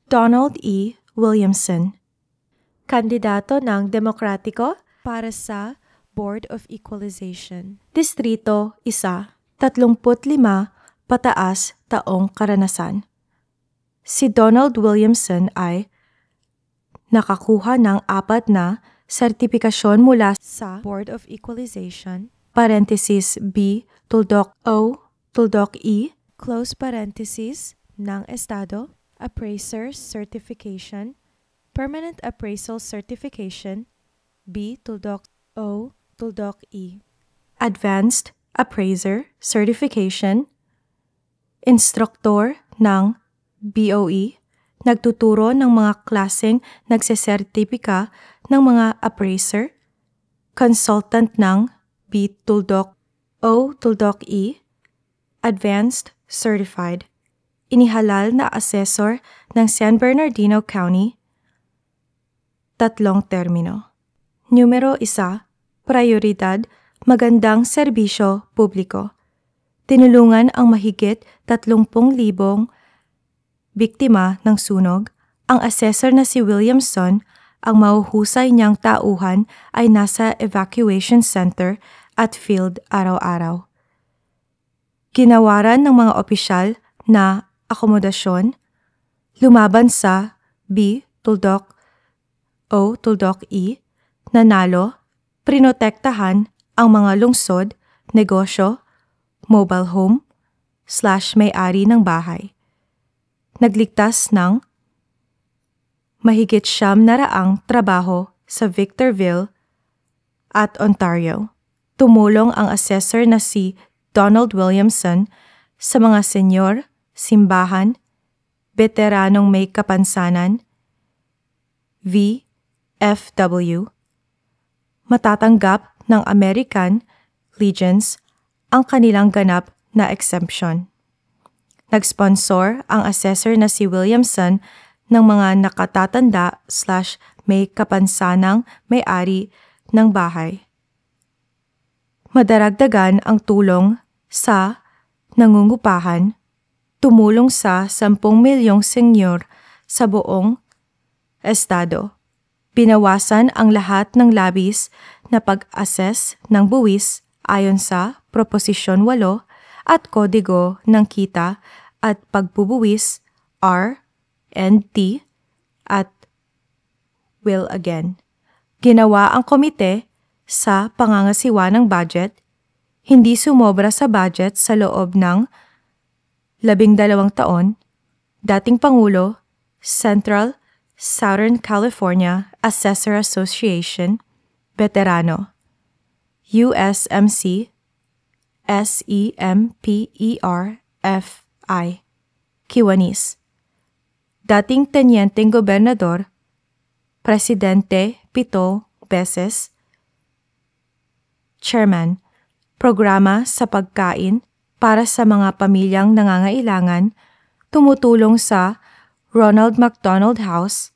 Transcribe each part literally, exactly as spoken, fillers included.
Donald E. Williamson, kandidato ng Demokratiko para sa Board of Equalization. Distrito isa, tatlongput lima pataas taong karanasan. Si Donald Williamson ay nakakuha ng apat na sertipikasyon mula sa Board of Equalization, parenthesis B, tuldok O, tuldok E, close parenthesis, ng Estado, Appraiser's Certification, Permanent Appraisal Certification, B, tuldok O, tuldok E, Advanced Appraiser Certification, Instruktor ng B O E, nagtuturo ng mga klaseng nagsesertipika ng mga appraiser, consultant ng B, tuldok O, tuldok E, Advanced Certified, inihalal na assessor ng San Bernardino County, tatlong termino. Numero isa, prioridad, magandang serbisyo publiko. Tinulungan ang mahigit tatlumpung libong biktima ng sunog. Ang assessor na si Williamson, ang mahuhusay niyang tauhan ay nasa evacuation center at field araw-araw. Ginawaran ng mga opisyal na akomodasyon, lumaban sa B, tuldok O, tuldok E, nanalo, prinotektahan ang mga lungsod, negosyo, mobile home, slash may-ari ng bahay. Nagligtas ng mahigit siyam na raang trabaho sa Victorville at Ontario. Tumulong ang assessor na si Donald Williamson sa mga senyor, simbahan, veteranong may kapansanan, V F W, matatanggap ng American Legions ang kanilang ganap na exemption. Nag-sponsor ang assessor na si Williamson ng mga nakatatanda slash may kapansanang may-ari ng bahay. Madaragdagan ang tulong sa nangungupahan, tumulong sa sampung milyong senyor sa buong estado. Binawasan ang lahat ng labis na pag-assess ng buwis ayon sa Proposisyon walo at Kodigo ng Kita at Pagbubuwis R and T at Will Again. Ginawa ang komite sa pangangasiwa ng budget, hindi sumobra sa budget sa loob ng labing dalawang taon, dating Pangulo, Central Southern California Assessor Association, Veterano, U S M C, S E M P E R F I, Kiwanis. Dating Tenyenteng Gobernador, Presidente pito beses, Chairman, Programa sa Pagkain para sa mga pamilyang nangangailangan, tumutulong sa Ronald McDonald House,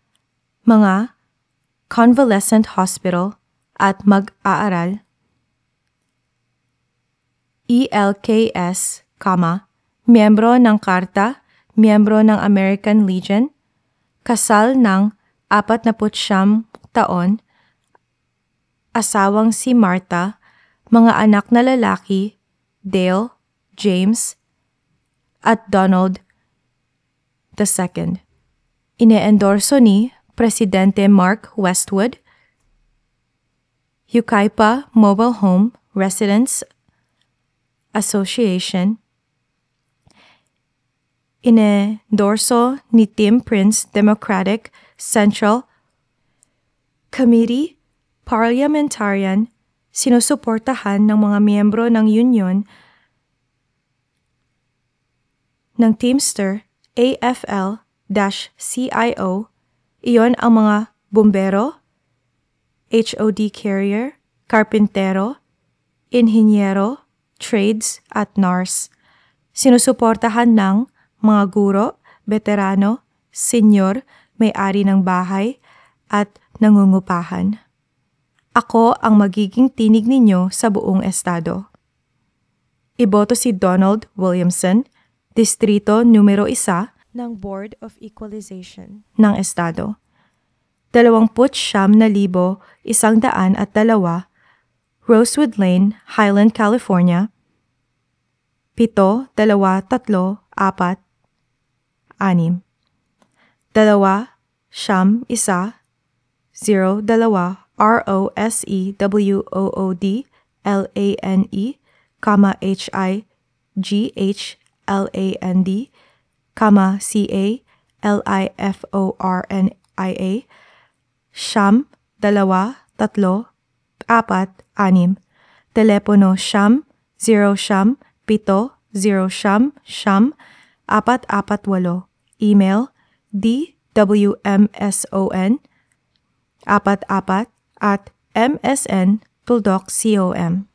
mga convalescent hospital at mag-aaral, E L K S, kama, miyembro ng Karta, miyembro ng American Legion, kasal ng apat na putsyam taon, asawang si Martha, mga anak na lalaki, Dale, James, at Donald the Second. Ine-endorso ni Presidente Mark Westwood, Yucaipa Mobile Home Residents Association. Ine-endorso ni Tim Prince Democratic Central Committee Parliamentarian, sinusuportahan ng mga miyembro ng Union ng Teamster A F L C I O, iyon ang mga bumbero, H O D carrier, karpintero, inhinyero, trades at nurse. Sinusuportahan ng mga guro, veterano, senyor, may-ari ng bahay, at nangungupahan. Ako ang magiging tinig ninyo sa buong estado. Iboto si Donald Williamson, Distrito Numero isa, ng Board of Equalization ng Estado. Dalawamput siyam na libo, isang daan at dalawa, Rosewood Lane, Highland, California. Pito, dalawa, tatlo, apat, anim. Dalawa, siyam, isa, zero, dalawa, R O S E W O O D L A N E, comma H I G H L A N D, comma C A L I F O R N I A, siyam, dalawa, tatlo, apat, anim. Telepono siyam, zero siyam, pito, zero siyam, siyam, apat, apat, walo. Email D W M S O N, apat, apat, at M S N Tuldok dot com.